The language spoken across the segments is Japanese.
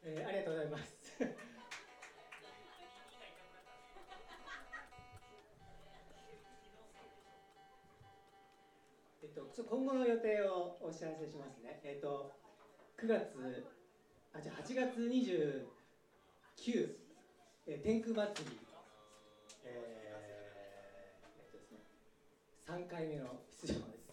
ありがとうございます。今後の予定をお知らせしますね。9月、じゃあ8月29、天空祭り、ですね、3回目の出場です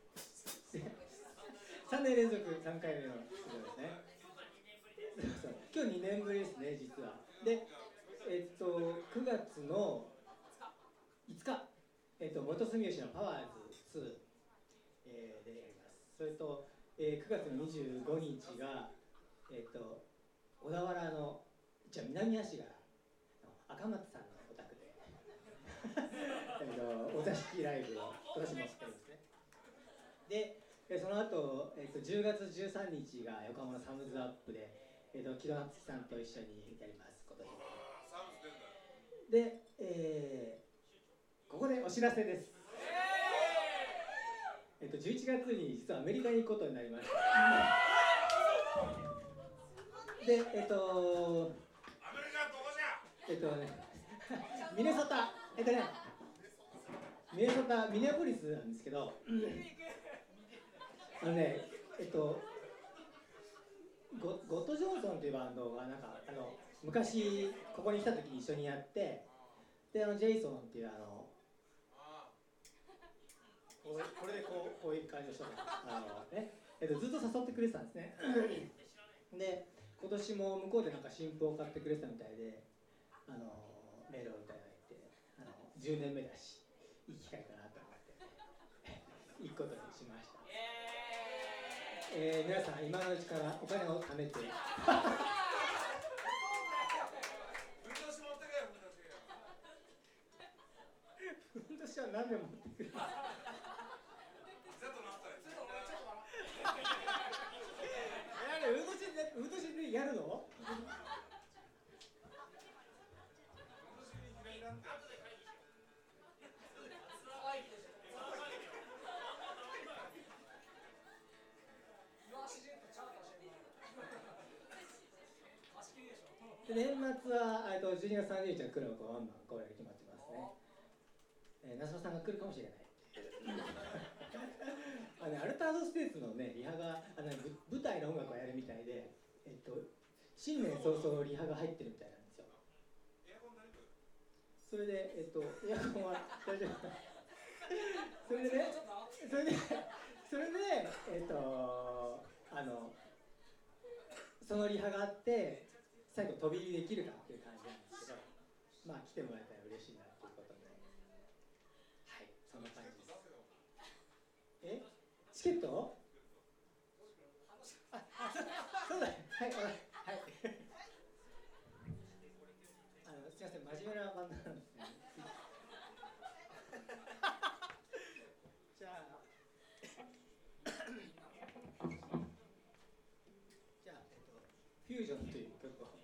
。3年連続3回目の出場ですね。そう今日2年ぶりですね、実は。で、9月の5日、元住吉のパワーズ2、でやります。それと、9月の25日が、小田原の南足柄の赤松さんのお宅でお座敷ライブを私もしてるんですね。で、その後、10月13日が横浜のサムズアップで、木戸夏樹さんと一緒にやります、今年も。で、ここでお知らせです。11月に実はアメリカに行くことになりました。で、アメリカどこじゃ？ミネソタ、ミネアポリスなんですけど、ゴッド・ジョンソンというバンドが昔ここに来た時に一緒にやって、でジェイソンっていうこれでこういう感じの人がずっと誘ってくれてたんですね。で今年も向こうで新譜を買ってくれてたみたいで、メールをいただいて、10年目だしいい機会かなと思って行くことにしました。皆さん今のうちからお金を貯めてふんどしは何で持ってくるふんどしでやるの？年末は12月30日は来るのとワンマンこれが決まってますね。那須さんが来るかもしれないアルタードステーツのねリハが舞台の音楽をやるみたいで、新年早々リハが入ってるみたいなんですよ。それでエアコンは大丈夫それでそのリハがあって最後飛び入りできるかっていう感じなんですけど、まあ来てもらえたら嬉しいなということで、はい、そんな感じです。チケット？そうだ、はい、すいません、真面目なバンドなんですね。じゃあフュージョンという曲を